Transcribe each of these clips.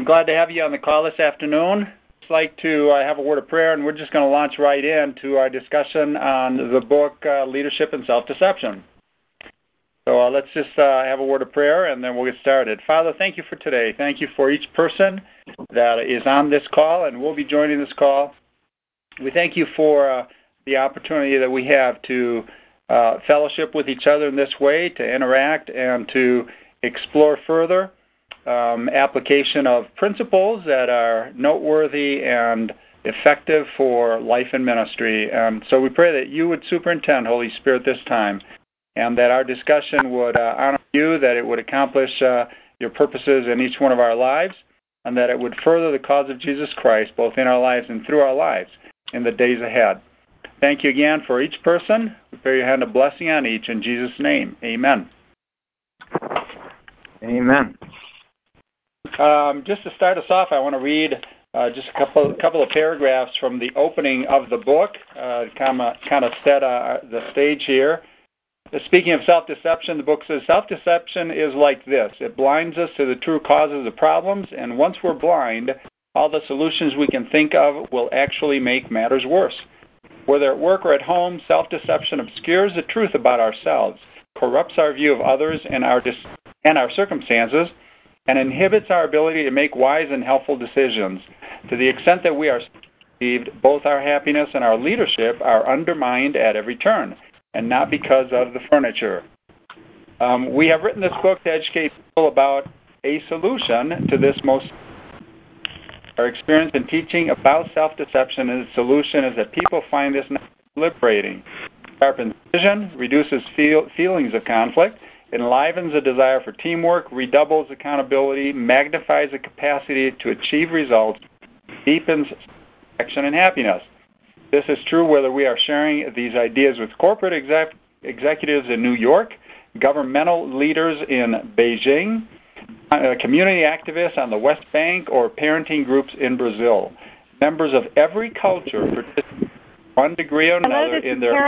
glad to have you on the call this afternoon. I'd like to have a word of prayer, and we're just going to launch right into our discussion on the book Leadership and Self-Deception. So let's just have a word of prayer, and then we'll get started. Father, thank you for today. Thank you for each person that is on this call and will be joining this call. We thank you for the opportunity that we have to fellowship with each other in this way, to interact, and to explore further application of principles that are noteworthy and effective for life and ministry. So we pray that you would superintend, Holy Spirit, this time, and that our discussion would honor you, that it would accomplish your purposes in each one of our lives, and that it would further the cause of Jesus Christ, both in our lives and through our lives in the days ahead. Thank you again for each person. We pray your hand of blessing on each. In Jesus' name, amen. Amen. Just to start us off, I want to read just a couple of paragraphs from the opening of the book, kind of set the stage here. Speaking of self-deception, the book says, self-deception is like this. It blinds us to the true causes of problems, and once we're blind, all the solutions we can think of will actually make matters worse. Whether at work or at home, self-deception obscures the truth about ourselves, corrupts our view of others and our circumstances, and inhibits our ability to make wise and helpful decisions. To the extent that we are deceived, both our happiness and our leadership are undermined at every turn, and not because of the furniture. We have written this book to educate people about a solution to this most. Our experience in teaching about self-deception and its solution is that people find this liberating. It sharpens vision, reduces feelings of conflict, enlivens a desire for teamwork, redoubles accountability, magnifies the capacity to achieve results, deepens satisfaction and happiness. This is true whether we are sharing these ideas with corporate executives in New York, governmental leaders in Beijing, community activists on the West Bank, or parenting groups in Brazil. Members of every culture participate to one degree or another in their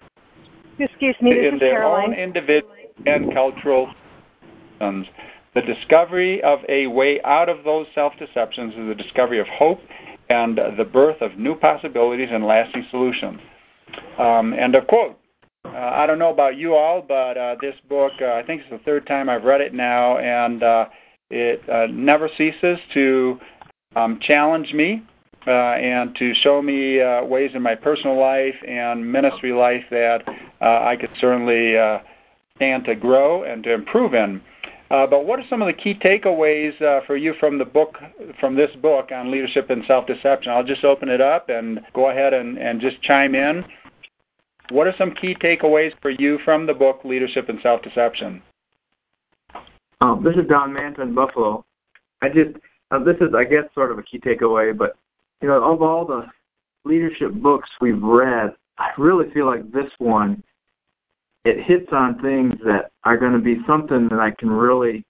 own individual and cultural systems. The discovery of a way out of those self-deceptions is the discovery of hope and the birth of new possibilities and lasting solutions. End of quote. I don't know about you all, but this book, I think it's the third time I've read it now, and it never ceases to challenge me and to show me ways in my personal life and ministry life that I could certainly stand to grow and to improve in. But what are some of the key takeaways for you from this book on leadership and self-deception? I'll just open it up and go ahead and just chime in. What are some key takeaways for you from the book Leadership and Self-Deception? This is Don Manta in Buffalo. This is, I guess, sort of a key takeaway, but of all the leadership books we've read, I really feel like this one, it hits on things that are going to be something that I can really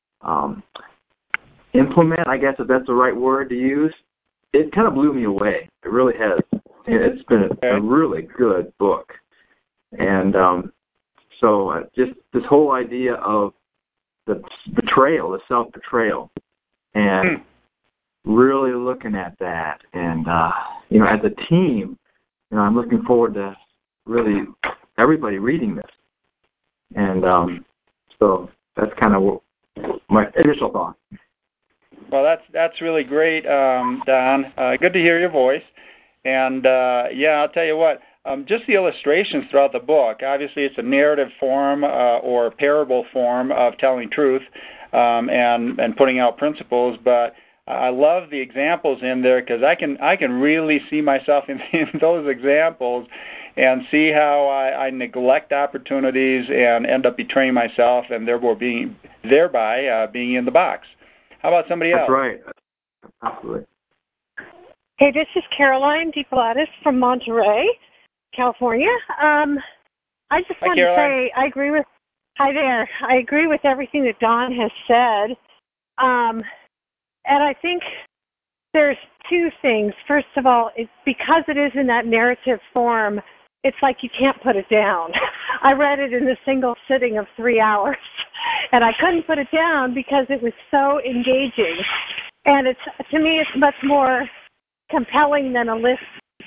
implement, I guess if that's the right word to use. It kind of blew me away. It really has. It's been a really good book. And so just this whole idea of the betrayal, the self-betrayal, and really looking at that. And, as a team, I'm looking forward to really everybody reading this. And so that's kind of my initial thought. Well, that's really great, Don. Good to hear your voice. And, I'll tell you what, just the illustrations throughout the book, obviously it's a narrative form or parable form of telling truth and putting out principles, but I love the examples in there because I can really see myself in those examples and see how I neglect opportunities and end up betraying myself and thereby being in the box. How about somebody else? That's right. Absolutely. Hey, this is Caroline DePlatis from Monterey, California. I just want to say I agree with. Hi there. I agree with everything that Don has said, and I think there's two things. First of all, it's because it is in that narrative form. It's like you can't put it down. I read it in a single sitting of 3 hours, and I couldn't put it down because it was so engaging. And to me, it's much more compelling than a list,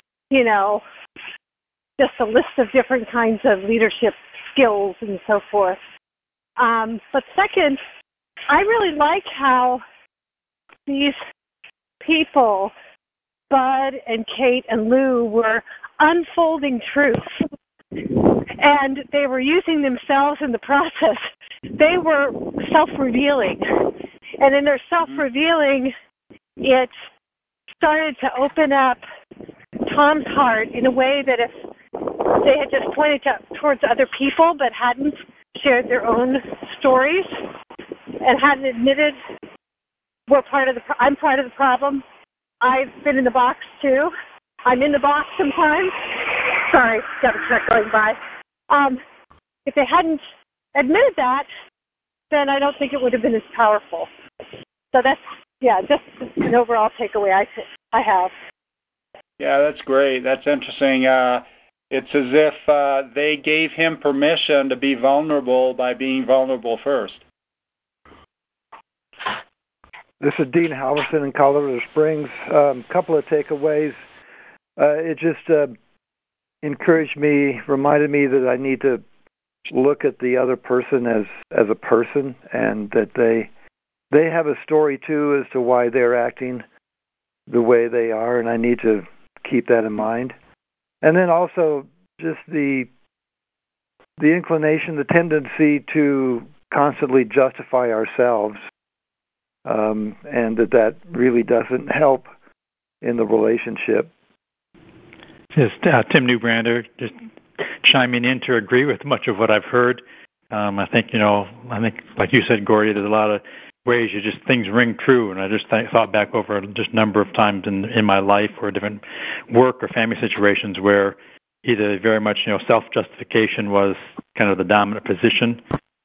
just a list of different kinds of leadership skills and so forth. But second, I really like how these people, Bud and Kate and Lou, were unfolding truth. And they were using themselves in the process. They were self-revealing. And in their self-revealing, it started to open up Tom's heart in a way that if they had just pointed towards other people but hadn't shared their own stories and hadn't admitted I'm part of the problem. I've been in the box too. I'm in the box sometimes. Sorry, got a truck going by. If they hadn't admitted that, then I don't think it would have been as powerful. So that's, just an overall takeaway I have. Yeah, that's great. That's interesting. It's as if they gave him permission to be vulnerable by being vulnerable first. This is Dean Halverson in Colorado Springs. Couple of takeaways. It just encouraged me, reminded me that I need to look at the other person as a person, and that they have a story too as to why they're acting the way they are, and I need to keep that in mind. And then also just the inclination, the tendency to constantly justify ourselves, and that really doesn't help in the relationship. Just Tim Newbrander, just chiming in to agree with much of what I've heard. I think like you said, Gordy, there's a lot of ways things ring true, and I just thought back over just a number of times in my life or different work or family situations where either very much self-justification was kind of the dominant position,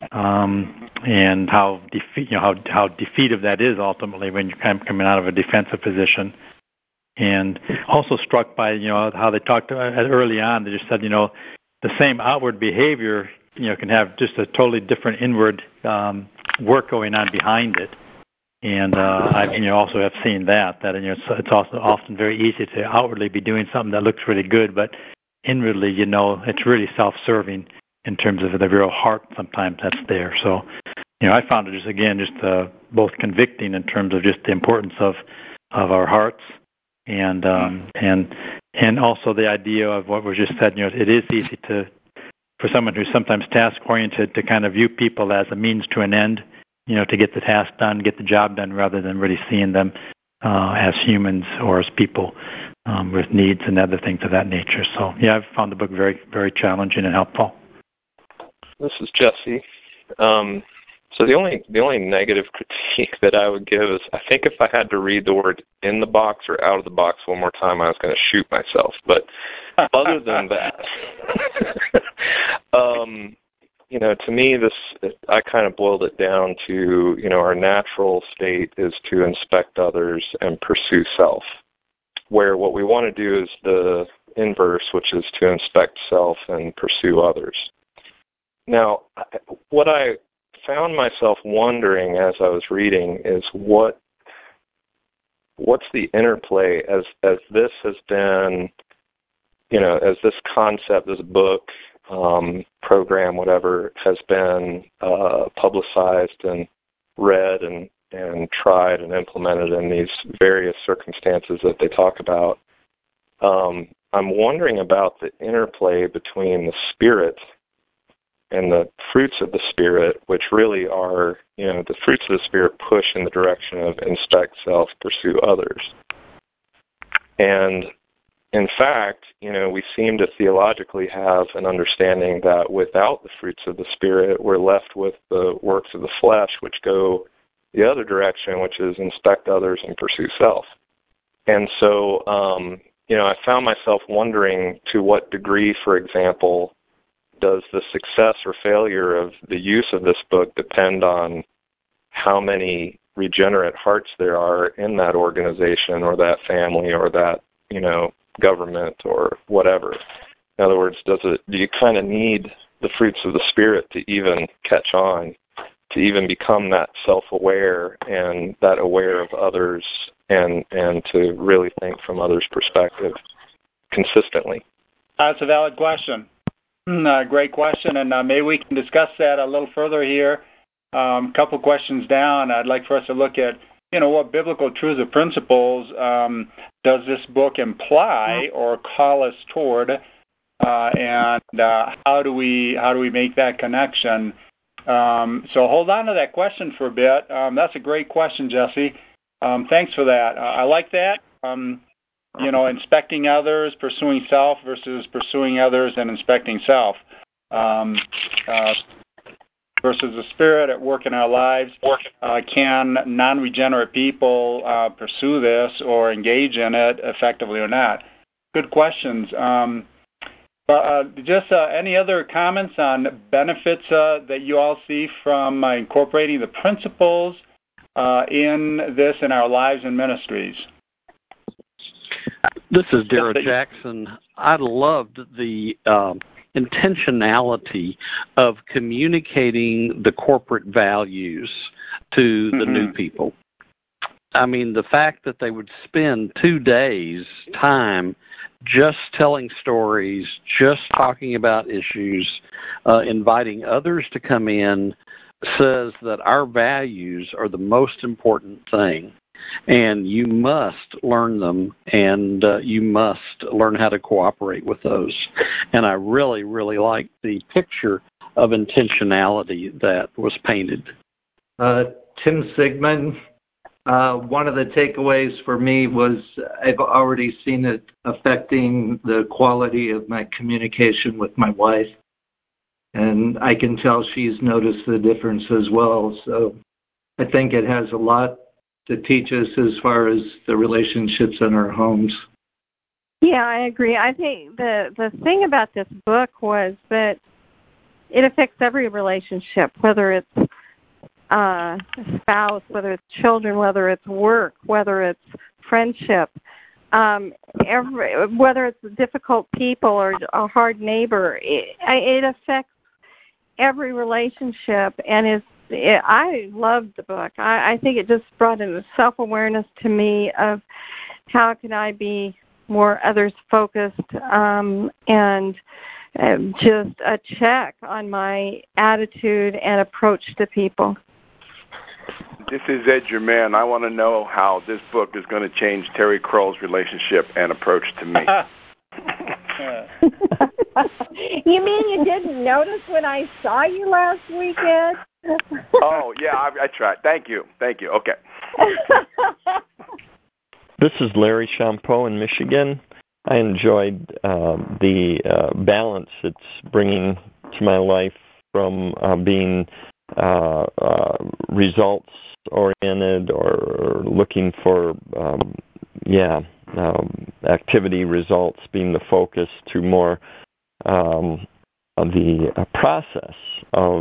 and how defeative that is ultimately when you're kind of coming out of a defensive position. And also struck by how they talked early on. They just said the same outward behavior can have just a totally different inward work going on behind it. And I also have seen that it's also often very easy to outwardly be doing something that looks really good, but inwardly it's really self-serving in terms of the real heart sometimes that's there. So I found it just both convicting in terms of just the importance of our hearts. And also the idea of what was just said, it is easy for someone who's sometimes task-oriented to kind of view people as a means to an end, to get the task done, get the job done, rather than really seeing them as humans or as people with needs and other things of that nature. So, I've found the book very, very challenging and helpful. This is Jesse. So the only negative critique that I would give is I think if I had to read the word in the box or out of the box one more time, I was going to shoot myself. But other than that, to me, I kind of boiled it down to, our natural state is to inspect others and pursue self, where what we want to do is the inverse, which is to inspect self and pursue others. Now, what I found myself wondering as I was reading is what's the interplay as this has been, as this concept, this book, program, whatever, has been publicized and read and tried and implemented in these various circumstances that they talk about. I'm wondering about the interplay between the Spirit and the fruits of the Spirit, which really are, the fruits of the Spirit push in the direction of inspect self, pursue others. And in fact, we seem to theologically have an understanding that without the fruits of the Spirit, we're left with the works of the flesh, which go the other direction, which is inspect others and pursue self. And so, I found myself wondering to what degree, for example, does the success or failure of the use of this book depend on how many regenerate hearts there are in that organization or that family or that, government or whatever? In other words, do you kind of need the fruits of the Spirit to even catch on to even become that self-aware and that aware of others and to really think from others' perspective consistently? That's a valid question. Great question, and maybe we can discuss that a little further here. A couple questions down, I'd like for us to look at, what biblical truths or principles does this book imply or call us toward, and how do we make that connection? So hold on to that question for a bit. That's a great question, Jesse. Thanks for that. I like that. Inspecting others, pursuing self versus pursuing others and inspecting self. Versus the Spirit at work in our lives. Can non-regenerate people pursue this or engage in it effectively or not? Good questions. Just any other comments on benefits that you all see from incorporating the principles in this in our lives and ministries? This is Darrell Jackson. I loved the intentionality of communicating the corporate values to the new people. I mean, the fact that they would spend 2 days' time just telling stories, just talking about issues, inviting others to come in, says that our values are the most important thing. And you must learn them, and you must learn how to cooperate with those. And I really, really like the picture of intentionality that was painted. Tim Sigmund, one of the takeaways for me was I've already seen it affecting the quality of my communication with my wife. And I can tell she's noticed the difference as well. So I think it has a lot to teach us as far as the relationships in our homes. Yeah, I agree. I think the thing about this book was that it affects every relationship, whether it's a spouse, whether it's children, whether it's work, whether it's friendship, whether it's difficult people or a hard neighbor. It affects every relationship, and I loved the book. I think it just brought in a self-awareness to me of how can I be more others-focused and just a check on my attitude and approach to people. This is Ed Germain. I want to know how this book is going to change Terry Crowell's relationship and approach to me. You mean you didn't notice when I saw you last weekend? Oh, yeah, I tried. Thank you. Okay. This is Larry Champeau in Michigan. I enjoyed the balance it's bringing to my life from being results-oriented or looking for, activity results being the focus to more the process of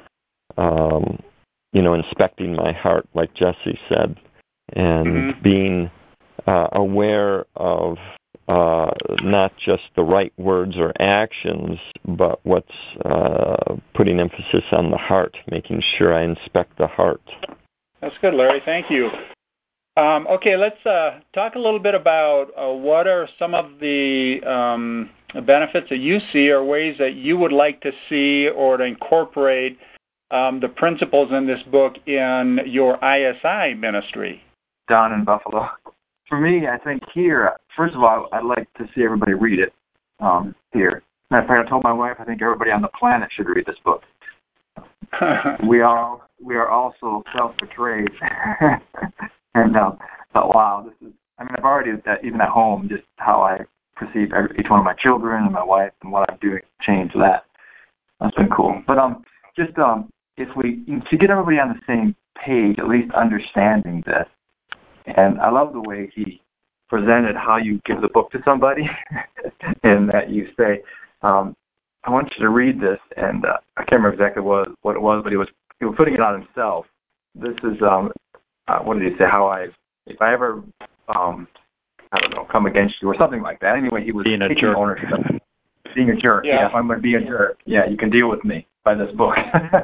inspecting my heart, like Jesse said, and being aware of not just the right words or actions, but what's putting emphasis on the heart, making sure I inspect the heart. That's good, Larry. Thank you. Okay, let's talk a little bit about what are some of the benefits that you see or ways that you would like to see or to incorporate the principles in this book in your ISI ministry. Don in Buffalo. For me, I think here, first of all, I'd like to see everybody read it here. Matter of fact, I told my wife I think everybody on the planet should read this book. We are also self-betrayed. And wow, this is, I've already, even at home, just how I perceive each one of my children and my wife and what I'm doing to change that. That's been cool. But if we, to get everybody on the same page, at least understanding this, and I love the way he presented how you give the book to somebody and that you say, I want you to read this, and I can't remember exactly what it was, but he was putting it on himself. This is, what did he say, if I ever, come against you or something like that. Anyway, he was taking ownership of being a jerk. Yeah, if I'm going to be a jerk, you can deal with me by this book.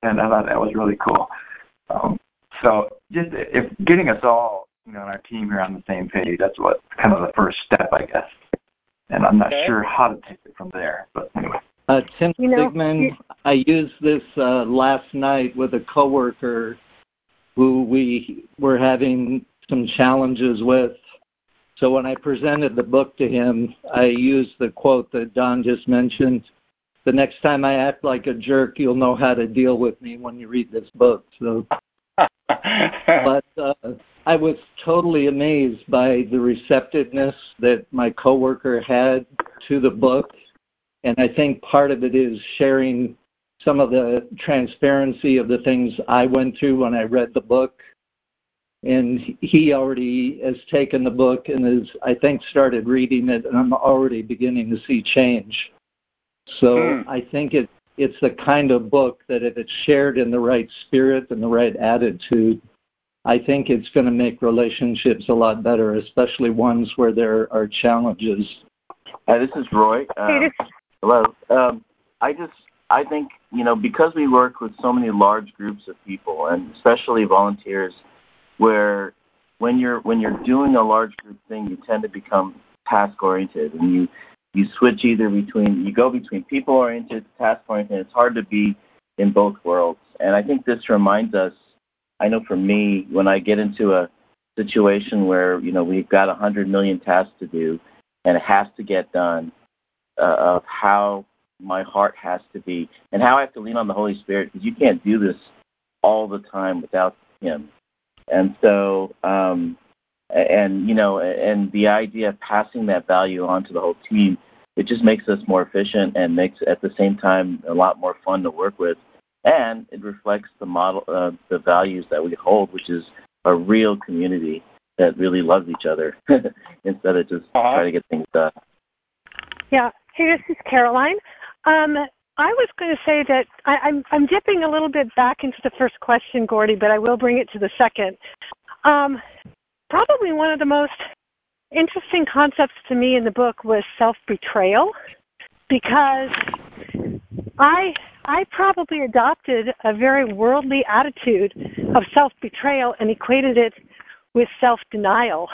and I thought that was really cool. So just if getting us all, on our team here on the same page, that's what kind of the first step, I guess. And I'm not sure how to take it from there, but anyway. Tim Sigmund, I used this last night with a coworker who we were having some challenges with. So when I presented the book to him, I used the quote that Don just mentioned. The next time I act like a jerk, you'll know how to deal with me when you read this book. So, but I was totally amazed by the receptiveness that my coworker had to the book. And I think part of it is sharing some of the transparency of the things I went through when I read the book. And he already has taken the book and has, I think, started reading it, and I'm already beginning to see change. So I think it's the kind of book that if it's shared in the right spirit and the right attitude, I think it's going to make relationships a lot better, especially ones where there are challenges. Hi, this is Roy. Hello. I think, because we work with so many large groups of people, and especially volunteers, where when you're doing a large group thing, you tend to become task oriented, and you switch you go between people oriented to task oriented. It's hard to be in both worlds. And I think this reminds us, I know for me, when I get into a situation where, we've got 100 million tasks to do and it has to get done, of how my heart has to be and how I have to lean on the Holy Spirit, because you can't do this all the time without Him. And so, and the idea of passing that value on to the whole team, it just makes us more efficient and makes, at the same time, a lot more fun to work with. And it reflects the model, the values that we hold, which is a real community that really loves each other instead of just trying to get things done. Yeah. Hey, this is Caroline. I was going to say that I'm dipping a little bit back into the first question, Gordy, but I will bring it to the second. Probably one of the most interesting concepts to me in the book was self-betrayal, because I probably adopted a very worldly attitude of self-betrayal and equated it with self-denial.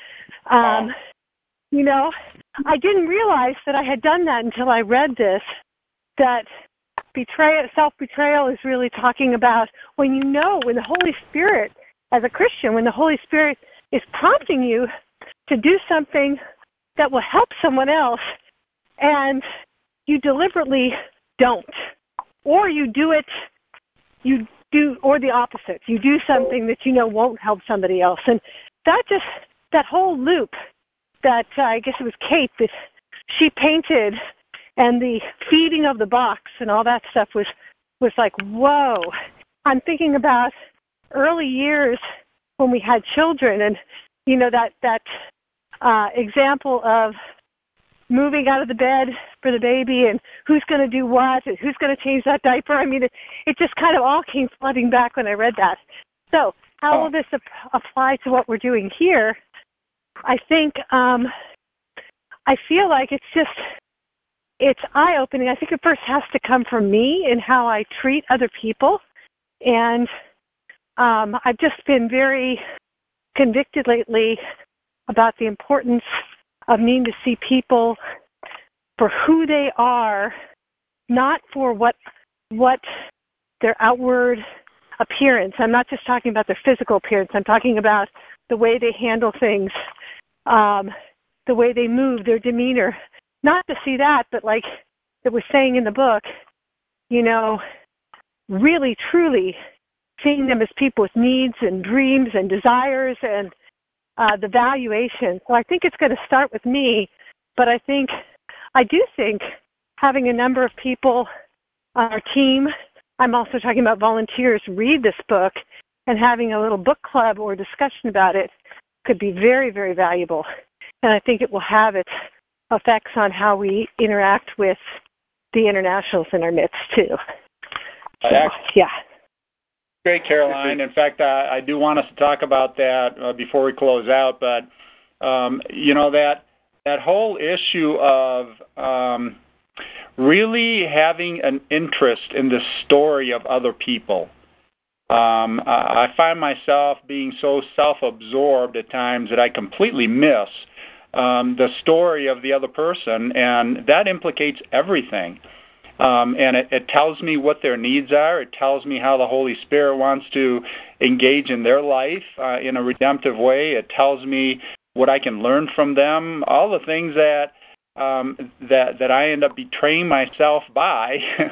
I didn't realize that I had done that until I read this, that self-betrayal is really talking about when the Holy Spirit, as a Christian, when the Holy Spirit is prompting you to do something that will help someone else, and you deliberately don't. Or you do it, or the opposite. You do something that won't help somebody else. And that whole loop that I guess it was Kate that she painted, and the feeding of the box and all that stuff was like, whoa. I'm thinking about early years when we had children, and that example of moving out of the bed for the baby and who's going to do what and who's going to change that diaper. I mean, it just kind of all came flooding back when I read that. So how will this apply to what we're doing here? I think I feel like it's eye-opening. I think it first has to come from me and how I treat other people. And I've just been very convicted lately about the importance of needing to see people for who they are, not for what their outward appearance. I'm not just talking about their physical appearance. I'm talking about the way they handle things, the way they move, their demeanor. Not to see that, but like it was saying in the book, really, truly seeing them as people with needs and dreams and desires and the valuation. So I think it's going to start with me, but I do think having a number of people on our team, I'm also talking about volunteers, read this book and having a little book club or discussion about it could be very, very valuable. And I think it will have its effects on how we interact with the internationals in our midst, too. So, yeah. Great, Caroline. In fact, I do want us to talk about that before we close out. But, that whole issue of really having an interest in the story of other people. I find myself being so self-absorbed at times that I completely miss the story of the other person, and that implicates everything. And it tells me what their needs are. It tells me how the Holy Spirit wants to engage in their life in a redemptive way. It tells me what I can learn from them. All the things that I end up betraying myself by,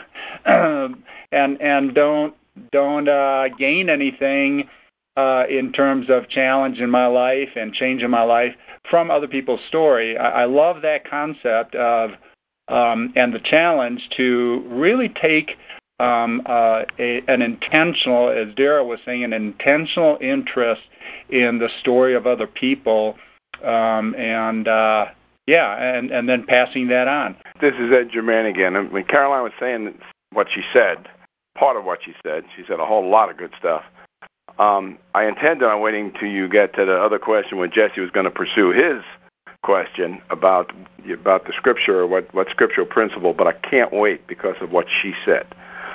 and don't gain anything in terms of challenge in my life and change in my life from other people's story. I love that concept of and the challenge to really take an intentional, as Dara was saying, an intentional interest in the story of other people, and then passing that on. This is Ed Germain again. When Caroline was saying what she said, part of what she said a whole lot of good stuff. I intended on waiting till you get to the other question when Jesse was going to pursue his question about the scripture or what scriptural principle, but I can't wait because of what she said.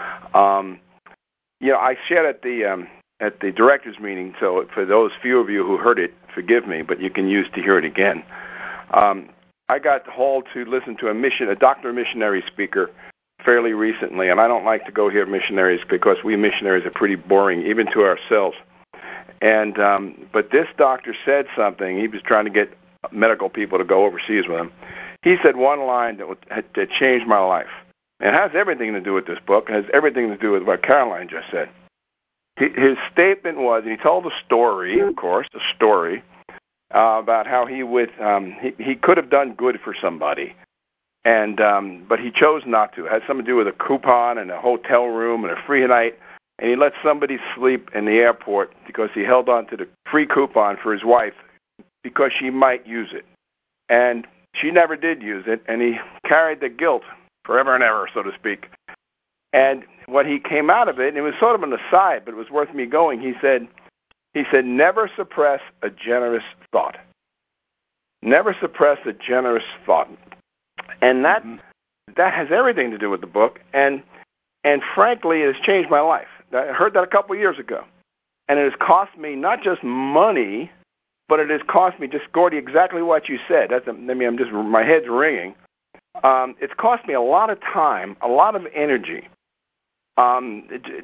I shared at the directors meeting, so for those few of you who heard it, forgive me, but you can use to hear it again. I got hauled to listen to a doctor missionary speaker fairly recently, and I don't like to go hear missionaries because we missionaries are pretty boring, even to ourselves. And but this doctor said something. He was trying to get medical people to go overseas with him. He said one line that changed my life. It has everything to do with this book. It has everything to do with what Caroline just said. His statement was, and he told a story, of course, about how he could have done good for somebody, and but he chose not to. It had something to do with a coupon and a hotel room and a free night, and he let somebody sleep in the airport because he held on to the free coupon for his wife because she might use it. And she never did use it, and he carried the guilt forever and ever, so to speak. And when he came out of it, and it was sort of an aside, but it was worth me going, he said, never suppress a generous thought. Never suppress a generous thought. And that has everything to do with the book, and frankly, it has changed my life. I heard that a couple of years ago. And it has cost me not just money, but it has cost me, just Gordy, exactly what you said. My head's ringing. It's cost me a lot of time, a lot of energy. I'm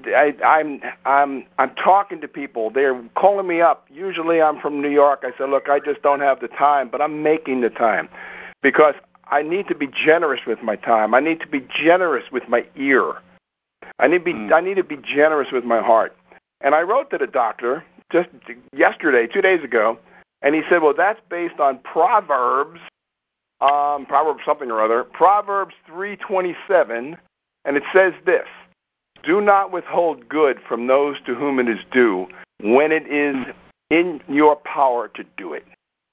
talking to people. They're calling me up. Usually I'm from New York. I say, look, I just don't have the time, but I'm making the time because I need to be generous with my time. I need to be generous with my ear. I need to be generous with my heart. And I wrote to the doctor just yesterday, 2 days ago, and he said, well, that's based on Proverbs something or other, Proverbs 3:27, and it says this: do not withhold good from those to whom it is due when it is in your power to do it.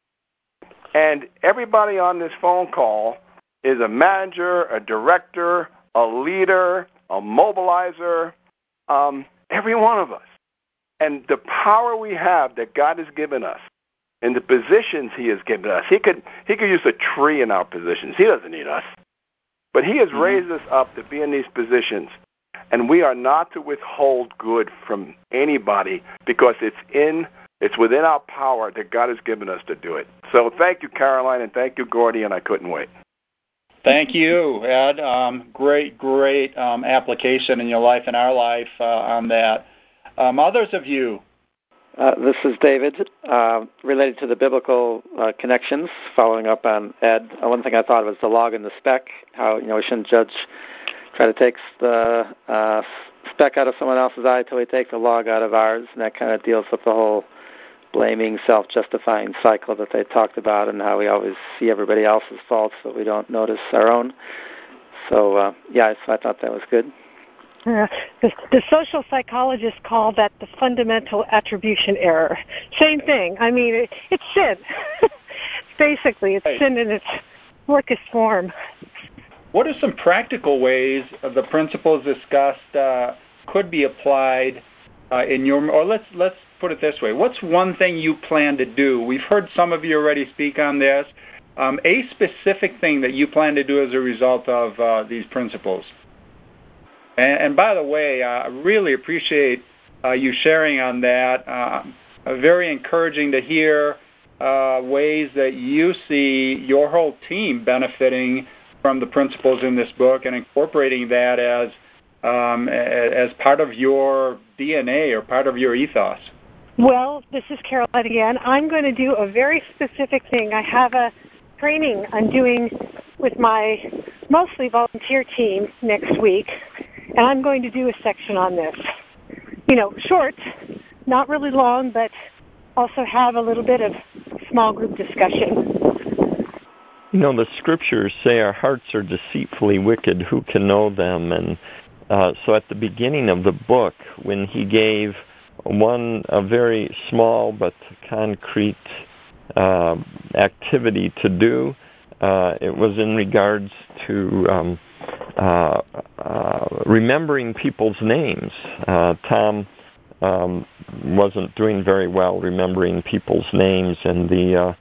And everybody on this phone call is a manager, a director, a leader, a mobilizer, every one of us. And the power we have that God has given us and the positions he has given us, he could use a tree in our positions. He doesn't need us. But he has raised us up to be in these positions. And we are not to withhold good from anybody because it's within our power that God has given us to do it. So thank you, Caroline, and thank you, Gordy, and I couldn't wait. Thank you, Ed. Great application in your life and our life on that. Others of you? This is David, related to the biblical connections, following up on Ed. One thing I thought was the log and the speck, how we shouldn't try to take the speck out of someone else's eye till we take the log out of ours, and that kind of deals with the whole blaming, self-justifying cycle that they talked about, and how we always see everybody else's faults but we don't notice our own. So, I thought that was good. The social psychologists call that the fundamental attribution error. Same thing. I mean, it's sin. Basically, it's sin in its workest form. What are some practical ways of the principles discussed could be applied in your? Or let's put it this way: what's one thing you plan to do? We've heard some of you already speak on this. a specific thing that you plan to do as a result of these principles. And by the way, I really appreciate you sharing on that. Very encouraging to hear ways that you see your whole team benefiting from the principles in this book and incorporating that as part of your DNA or part of your ethos. Well, this is Caroline again. I'm going to do a very specific thing. I have a training I'm doing with my mostly volunteer team next week, and I'm going to do a section on this. Short, not really long, but also have a little bit of small group discussion. The scriptures say our hearts are deceitfully wicked, who can know them? And so at the beginning of the book, when he gave a very small but concrete activity to do, it was in regards to remembering people's names. Tom wasn't doing very well remembering people's names, and the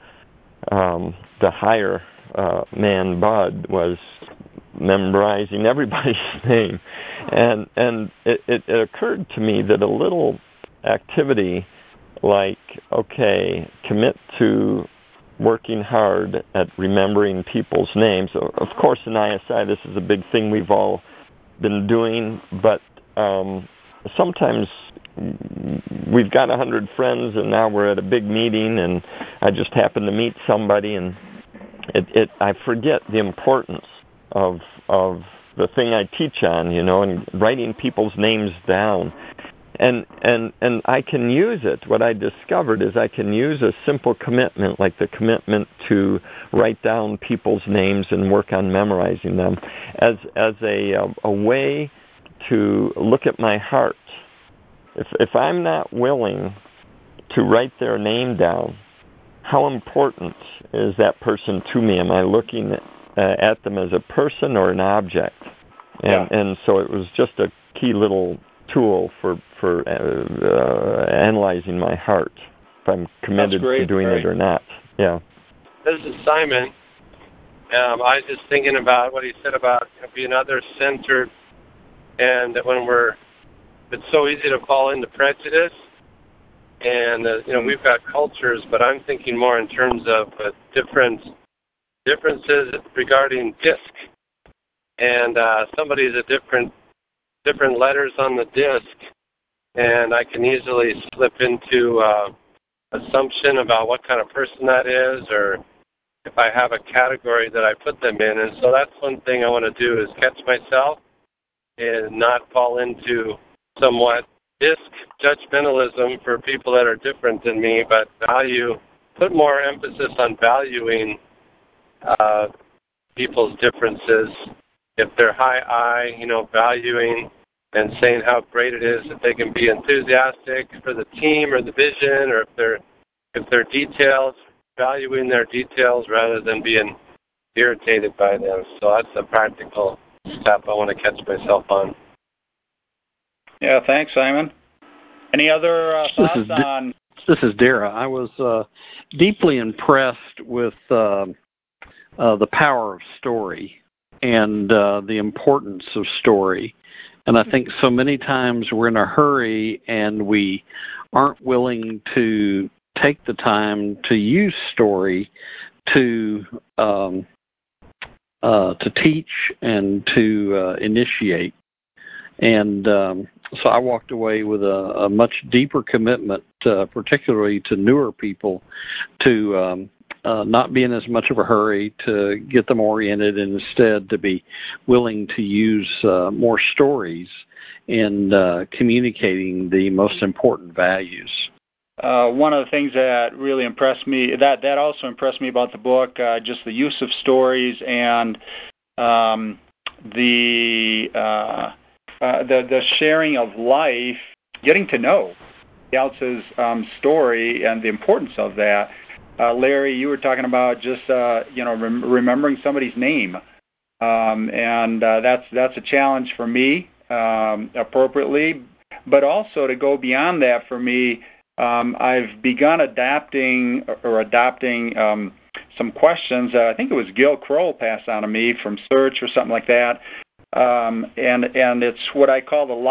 higher man, Bud, was memorizing everybody's name. And it occurred to me that a little activity like, okay, commit to working hard at remembering people's names. Of course, in ISI, this is a big thing we've all been doing, but sometimes we've got 100 friends, and now we're at a big meeting, and I just happen to meet somebody, and I forget the importance of the thing I teach on, and writing people's names down. And I can use it. What I discovered is I can use a simple commitment, like the commitment to write down people's names and work on memorizing them, as a way to look at my heart. If I'm not willing to write their name down, how important is that person to me? Am I looking at them as a person or an object? And so it was just a key little tool for analyzing my heart, if I'm committed to doing it or not. Yeah. This is Simon. I was just thinking about what he said about being other-centered, and that it's so easy to fall into prejudice. And we've got cultures, but I'm thinking more in terms of differences regarding disc. And somebody's a different letters on the disc, and I can easily slip into assumption about what kind of person that is, or if I have a category that I put them in. And so that's one thing I want to do, is catch myself and not fall into somewhat disc judgmentalism for people that are different than me, but put more emphasis on valuing people's differences. If they're high I, valuing and saying how great it is that they can be enthusiastic for the team or the vision, or if they're details, valuing their details rather than being irritated by them. So that's a practical step I want to catch myself on. Yeah, thanks, Simon. Any other thoughts on... This is Dara. I was deeply impressed with the power of story and the importance of story. And I think so many times we're in a hurry and we aren't willing to take the time to use story to teach and to initiate. And so I walked away with a much deeper commitment, particularly to newer people, to not be in as much of a hurry to get them oriented, and instead to be willing to use more stories in communicating the most important values. One of the things that really impressed me, that also impressed me about the book, just the use of stories and the sharing of life, getting to know else's story and the importance of that. Larry, you were talking about just remembering somebody's name, and that's a challenge for me, appropriately, but also to go beyond that for me. I've begun adopting some questions. I think it was Gil Kroll passed on to me from Search or something like that. And it's what I call the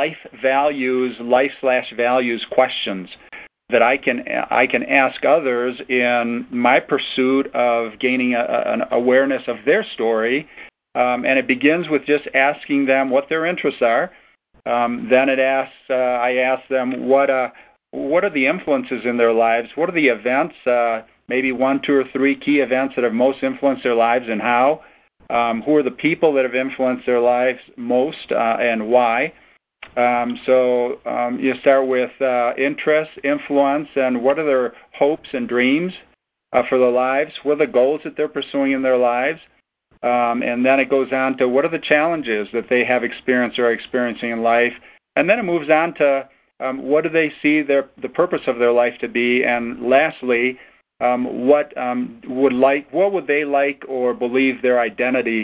life/values questions that I can ask others in my pursuit of gaining an awareness of their story. And it begins with just asking them what their interests are. Then I ask them what are the influences in their lives? What are the events, maybe 1, 2, or 3 key events that have most influenced their lives, and how? Who are the people that have influenced their lives most, and why? So you start with interest, influence, and what are their hopes and dreams for their lives? What are the goals that they're pursuing in their lives? And then it goes on to what are the challenges that they have experienced or are experiencing in life? And then it moves on to what do they see the purpose of their life to be? And lastly, what would they like or believe their identity?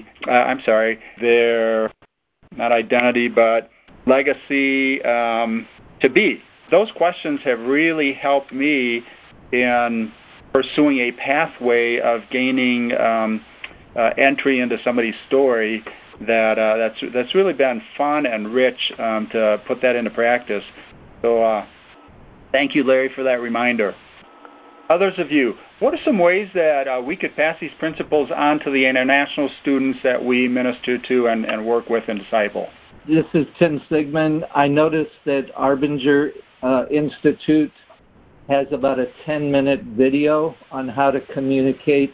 Their not identity, but legacy to be. Those questions have really helped me in pursuing a pathway of gaining entry into somebody's story that's really been fun and rich to put that into practice. So thank you, Larry, for that reminder. Others of you, what are some ways that we could pass these principles on to the international students that we minister to and work with and disciple? This is Tim Sigmund. I noticed that Arbinger Institute has about a 10-minute video on how to communicate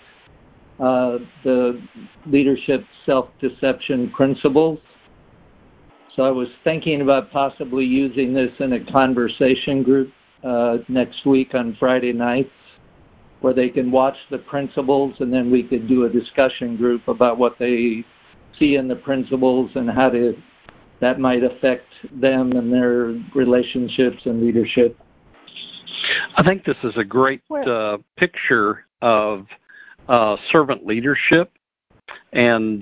the leadership self-deception principles. So I was thinking about possibly using this in a conversation group next week on Friday nights, where they can watch the principles, and then we could do a discussion group about what they see in the principles and how that might affect them and their relationships and leadership. I think this is a great picture of servant leadership, and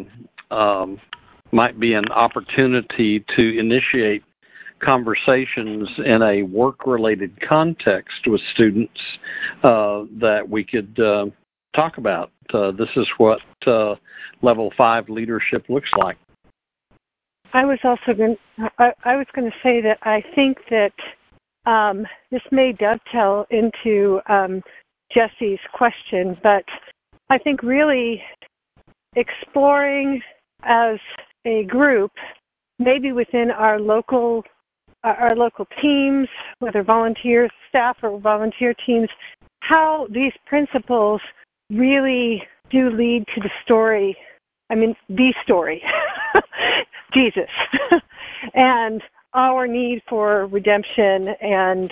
might be an opportunity to initiate conversations in a work-related context with students that we could talk about. This is what Level 5 leadership looks like. I was going to say that I think that this may dovetail into Jesse's question, but I think really exploring as a group, maybe within our local teams, whether volunteer staff or volunteer teams, how these principles really do lead to the story. I mean, the story, Jesus, and our need for redemption, and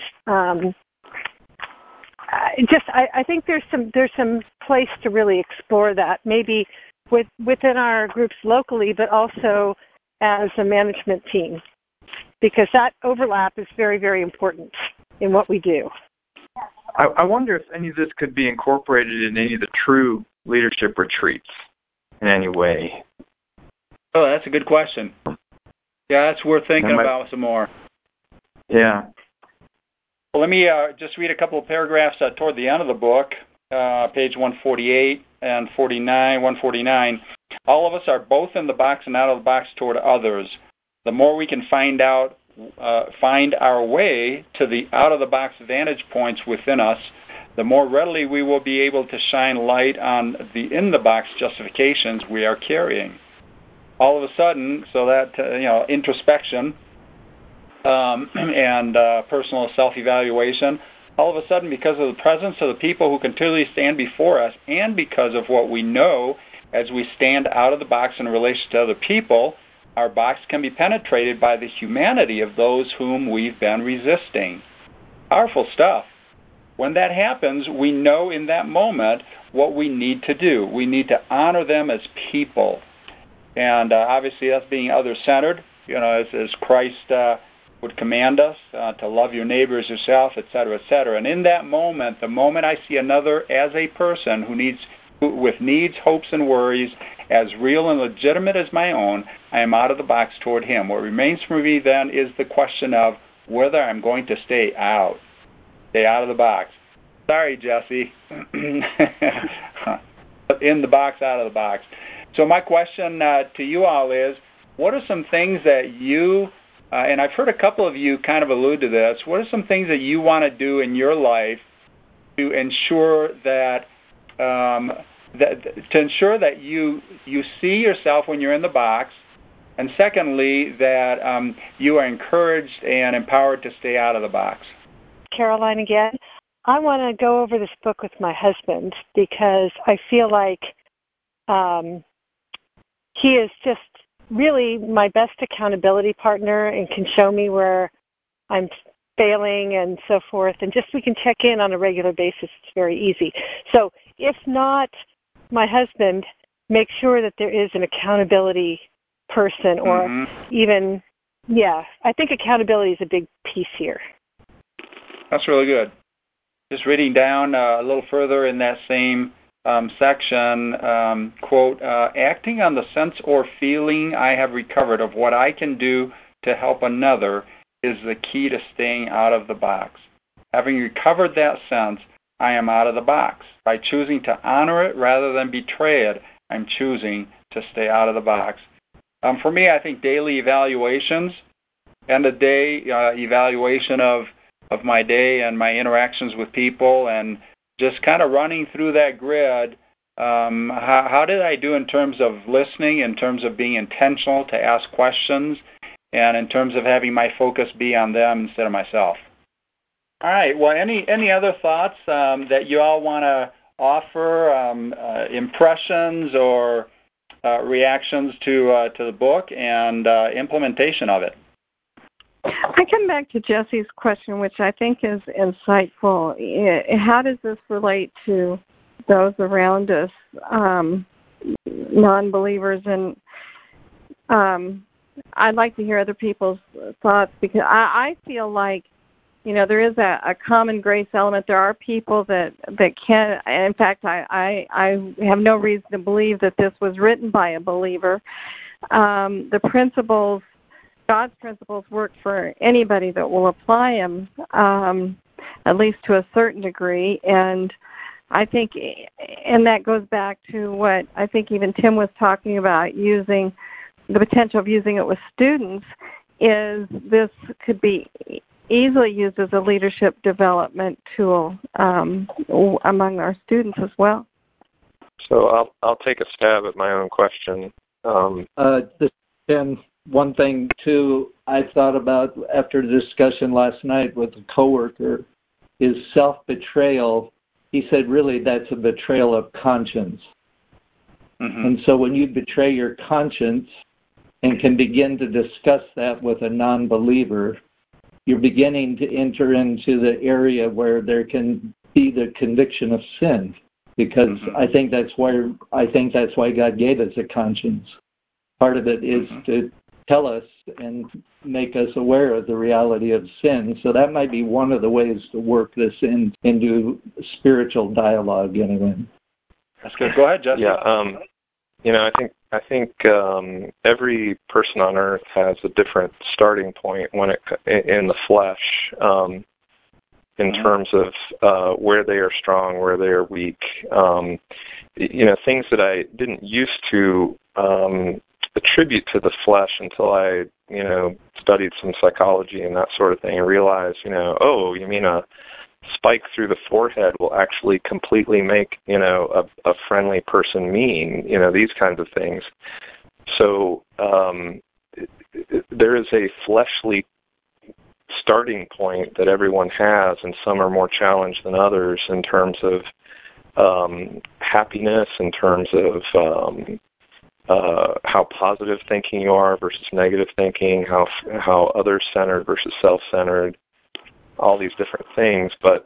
I think there's some place to really explore that, maybe within our groups locally, but also as a management team, because that overlap is very, very important in what we do. I wonder if any of this could be incorporated in any of the true leadership retreats in any way. Oh, that's a good question. Yeah, that's worth thinking about some more. Yeah. Well, let me just read a couple of paragraphs toward the end of the book, page 148 and 149. All of us are both in the box and out of the box toward others. The more we can find our way to the out-of-the-box vantage points within us, the more readily we will be able to shine light on the in-the-box justifications we are carrying. All of a sudden, so that, introspection and personal self-evaluation, all of a sudden, because of the presence of the people who continually stand before us, and because of what we know as we stand out of the box in relation to other people, our box can be penetrated by the humanity of those whom we've been resisting. Powerful stuff. When that happens, we know in that moment what we need to do. We need to honor them as people. And obviously that's being other-centered, as Christ would command us to love your neighbor as yourself, et cetera, et cetera. And in that moment, the moment I see another as a person with needs, hopes, and worries as real and legitimate as my own, I am out of the box toward him. What remains for me then is the question of whether I'm going to stay out of the box. Sorry, Jesse. in the box, out of the box. So my question to you all is, what are some things that you, and I've heard a couple of you kind of allude to this, what are some things that you want to do in your life to ensure that you see yourself when you're in the box, and secondly, that you are encouraged and empowered to stay out of the box? Caroline again. I want to go over this book with my husband because I feel like he is just really my best accountability partner and can show me where I'm failing and so forth. And just we can check in on a regular basis. It's very easy. So if not my husband, make sure that there is an accountability person or even, I think accountability is a big piece here. That's really good. Just reading down a little further in that same section, quote, acting on the sense or feeling I have recovered of what I can do to help another is the key to staying out of the box. Having recovered that sense, I am out of the box. By choosing to honor it rather than betray it, I'm choosing to stay out of the box. For me, I think daily evaluations, end of day evaluation of my day and my interactions with people, and just kind of running through that grid, how did I do in terms of listening, in terms of being intentional to ask questions, and in terms of having my focus be on them instead of myself? All right. Well, any other thoughts that you all want to offer, impressions or reactions to the book and implementation of it? I come back to Jesse's question, which I think is insightful. How does this relate to those around us, non-believers? And I'd like to hear other people's thoughts, because I feel like, there is a common grace element. There are people that can, in fact, I have no reason to believe that this was written by a believer. The principles, God's principles, work for anybody that will apply them, at least to a certain degree. And I think, and that goes back to what I think even Tim was talking about, using the potential of using it with students, is this could be easily used as a leadership development tool among our students as well. So I'll take a stab at my own question. And one thing too I thought about after the discussion last night with a coworker is self-betrayal. He said really that's a betrayal of conscience. And so when you betray your conscience and can begin to discuss that with a non-believer, you're beginning to enter into the area where there can be the conviction of sin, because I think that's why God gave us a conscience. Part of it is to tell us and make us aware of the reality of sin. So that might be one of the ways to work this into spiritual dialogue anyway. That's good. Go ahead, Jesse. Yeah, I think every person on earth has a different starting point when in the flesh, in terms of where they are strong, where they are weak. Things that I didn't used to attribute to the flesh until I, studied some psychology and that sort of thing, and realized, you mean a spike through the forehead will actually completely make, a friendly person mean, these kinds of things. So there is a fleshly starting point that everyone has, and some are more challenged than others in terms of happiness, in terms of how positive thinking you are versus negative thinking, how other-centered versus self-centered, all these different things. But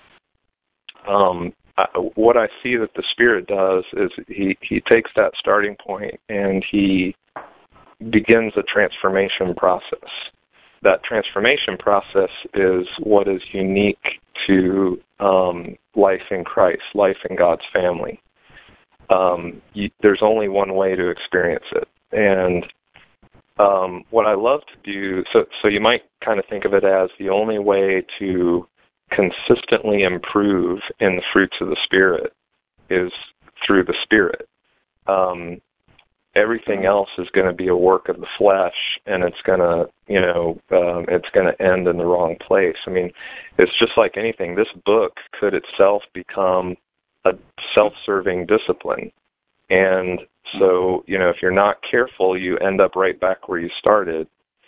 what I see that the Spirit does is he takes that starting point and he begins a transformation process. That transformation process is what is unique to life in Christ, life in God's family. There's only one way to experience it. And what I love to do, so you might kind of think of it as the only way to consistently improve in the fruits of the Spirit is through the Spirit. everything else is going to be a work of the flesh, and it's going to, it's going to end in the wrong place. I mean, it's just like anything. This book could itself become a self-serving discipline. And so, if you're not careful, you end up right back where you started.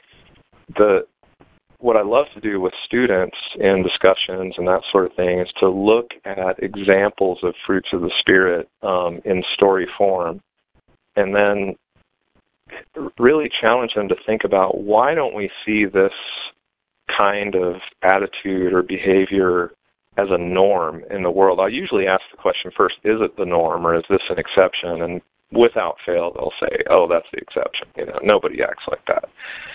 What I love to do with students in discussions and that sort of thing is to look at examples of fruits of the Spirit in story form, and then really challenge them to think about, why don't we see this kind of attitude or behavior as a norm in the world? I usually ask the question first, is it the norm or is this an exception? And without fail, they'll say, oh, that's the exception. Nobody acts like that.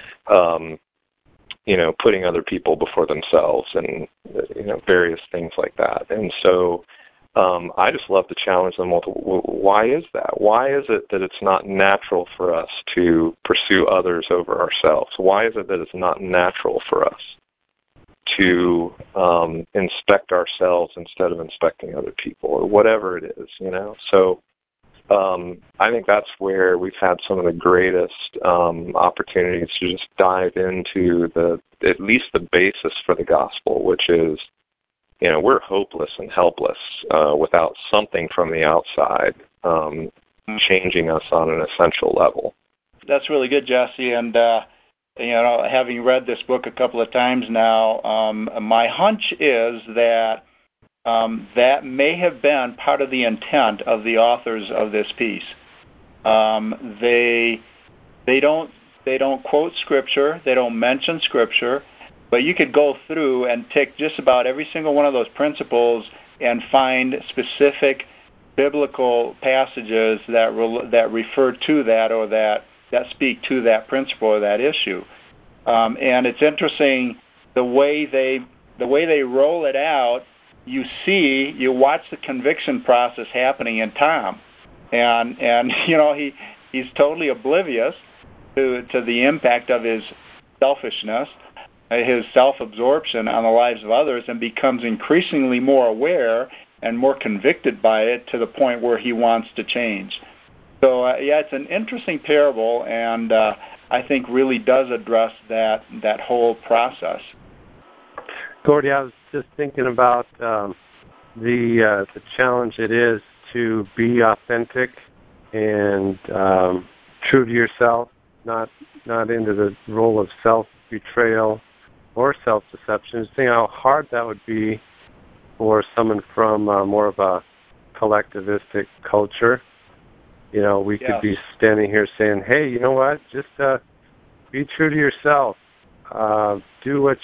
Putting other people before themselves and, various things like that. And so I just love to challenge them with, why is that? Why is it that it's not natural for us to pursue others over ourselves? Why is it that it's not natural for us to inspect ourselves instead of inspecting other people, or whatever it is, So I think that's where we've had some of the greatest opportunities to just dive into at least the basis for the gospel, which is, we're hopeless and helpless without something from the outside changing us on an essential level. That's really good, Jesse. And, having read this book a couple of times now, my hunch is that that may have been part of the intent of the authors of this piece. They don't quote Scripture, they don't mention Scripture, but you could go through and tick just about every single one of those principles and find specific biblical passages that refer to that, or that speak to that principle or that issue. And it's interesting the way they roll it out. You watch the conviction process happening in Tom, and he's totally oblivious to the impact of his selfishness, his self-absorption on the lives of others, and becomes increasingly more aware and more convicted by it, to the point where he wants to change. So it's an interesting parable, and I think really does address that whole process. Gordy, I was just thinking about the challenge it is to be authentic and true to yourself, not into the role of self-betrayal or self-deception. Just think how hard that would be for someone from more of a collectivistic culture. We could be standing here saying, hey, you know what, just be true to yourself. Do what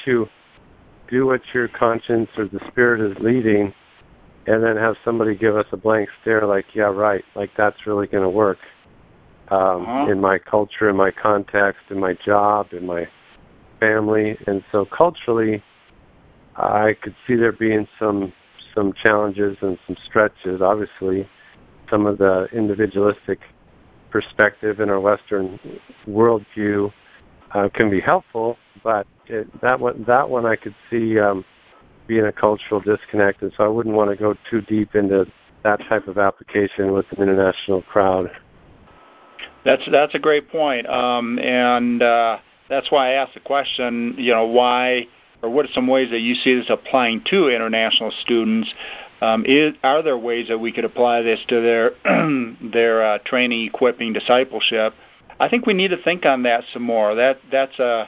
your conscience or the Spirit is leading, and then have somebody give us a blank stare like, yeah, right, like that's really going to work in my culture, in my context, in my job, in my family. And so culturally, I could see there being some challenges and some stretches. Obviously, some of the individualistic perspective in our Western worldview can be helpful, but that one I could see being a cultural disconnect, and so I wouldn't want to go too deep into that type of application with an international crowd. That's a great point, and that's why I asked the question. Why, or what are some ways that you see this applying to international students? Are there ways that we could apply this to their training, equipping, discipleship? I think we need to think on that some more. That's a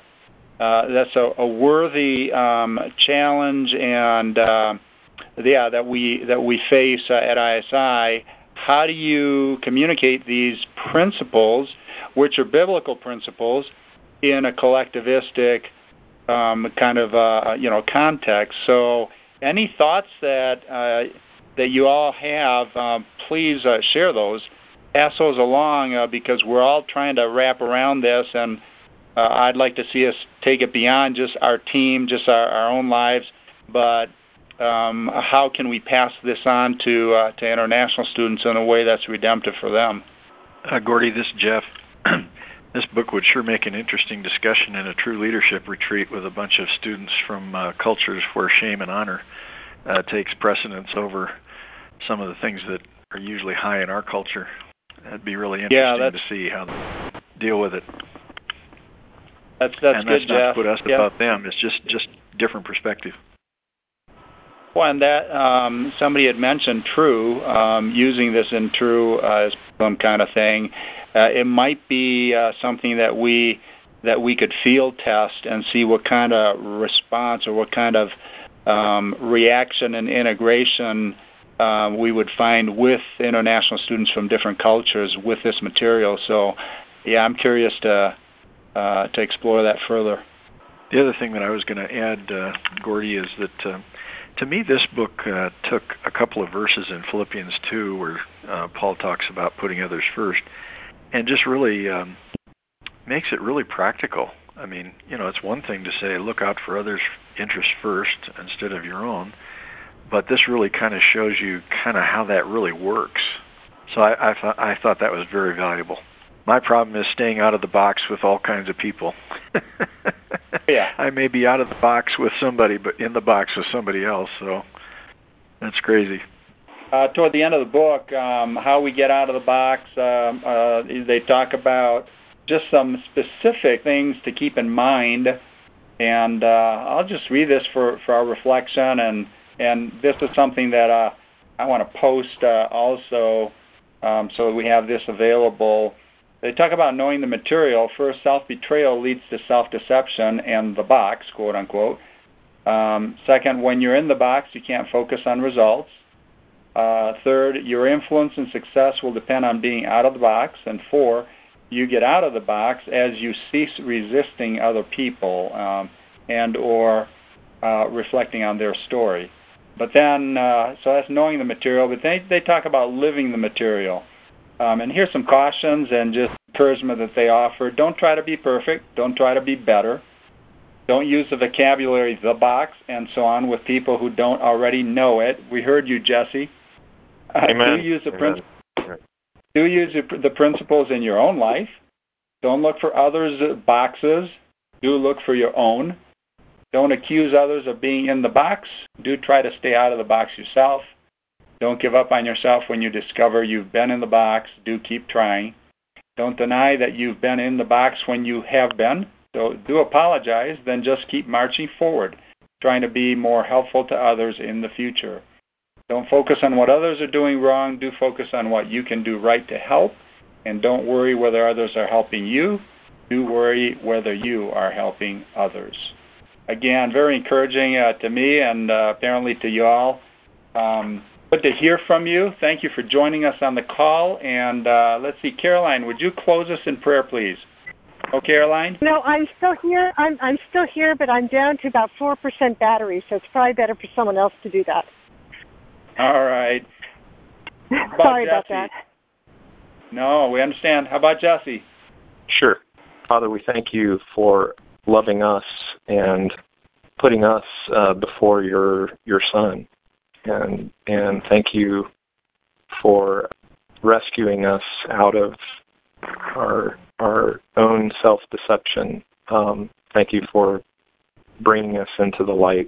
worthy challenge, and that we face at ISI. How do you communicate these principles, which are biblical principles, in a collectivistic kind of context? So, any thoughts that you all have? Please share those. Pass those along, because we're all trying to wrap around this, and I'd like to see us take it beyond just our team, just our own lives, but how can we pass this on to international students in a way that's redemptive for them? Gordy, this is Jeff. This book would sure make an interesting discussion in a true leadership retreat with a bunch of students from cultures where shame and honor takes precedence over some of the things that are usually high in our culture. That'd be really interesting to see how they deal with it. That's and good, that's not Jeff. to put us about them. It's just different perspective. Well, and that somebody had mentioned True, using this in True as some kind of thing. It might be something that we could field test and see what kind of response or what kind of reaction and integration we would find with international students from different cultures with this material. So, yeah, I'm curious to explore that further. The other thing that I was going to add, Gordy, is that to me this book took a couple of verses in Philippians 2 where Paul talks about putting others first, and just really makes it really practical. I mean, it's one thing to say look out for others' interests first instead of your own, but this really kind of shows you kind of how that really works. So I thought that was very valuable. My problem is staying out of the box with all kinds of people. Yeah. I may be out of the box with somebody, but in the box with somebody else, so that's crazy. Toward the end of the book, how we get out of the box, they talk about just some specific things to keep in mind, and I'll just read this for our reflection, and this is something that I want to post also so that we have this available. They talk about knowing the material. First, self-betrayal leads to self-deception and the box, quote unquote. Second, when you're in the box, you can't focus on results. Third, your influence and success will depend on being out of the box. And four, you get out of the box as you cease resisting other people and or reflecting on their story. But then, so that's knowing the material, but they talk about living the material. And here's some cautions and just encouragement that they offer. Don't try to be perfect. Don't try to be better. Don't use the vocabulary, the box, and so on with people who don't already know it. We heard you, Jesse. Amen. Do use the principles in your own life. Don't look for others' boxes. Do look for your own. Don't accuse others of being in the box. Do try to stay out of the box yourself. Don't give up on yourself when you discover you've been in the box. Do keep trying. Don't deny that you've been in the box when you have been. So do apologize, then just keep marching forward, trying to be more helpful to others in the future. Don't focus on what others are doing wrong. Do focus on what you can do right to help. And don't worry whether others are helping you. Do worry whether you are helping others. Again, very encouraging to me and apparently to you all. Good to hear from you. Thank you for joining us on the call. And let's see, Caroline, would you close us in prayer, please? Oh, Caroline? No, I'm still here. I'm still here, but I'm down to about 4% battery, so it's probably better for someone else to do that. All right. Sorry about that. No, we understand. How about Jesse? Sure. Father, we thank you for loving us and putting us before your Son. And thank you for rescuing us out of our own self-deception. Thank you for bringing us into the light.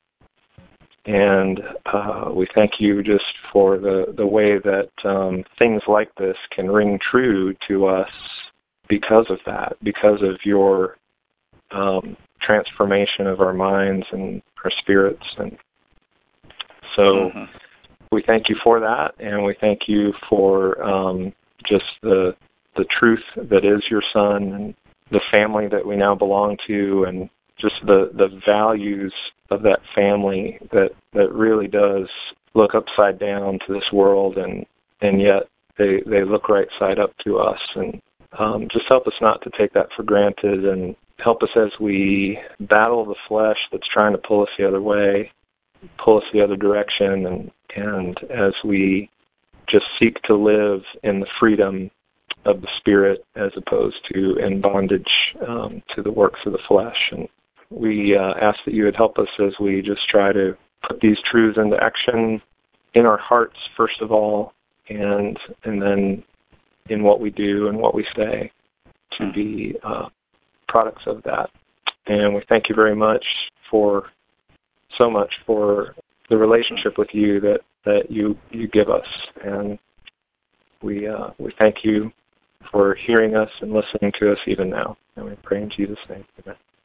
And we thank you just for the way that things like this can ring true to us because of that, because of your transformation of our minds and our spirits. And so we thank you for that, and we thank you for just the truth that is your Son and the family that we now belong to, and just the values of that family that really does look upside down to this world, and yet they look right side up to us. And just help us not to take that for granted, and help us as we battle the flesh that's trying to pull us the other way, pull us the other direction, and as we just seek to live in the freedom of the Spirit as opposed to in bondage to the works of the flesh. And we ask that you would help us as we just try to put these truths into action in our hearts, first of all, and then in what we do and what we say to be products of that. And we thank you very much for the relationship with you that you give us. And we thank you for hearing us and listening to us even now. And we pray in Jesus' name. Amen.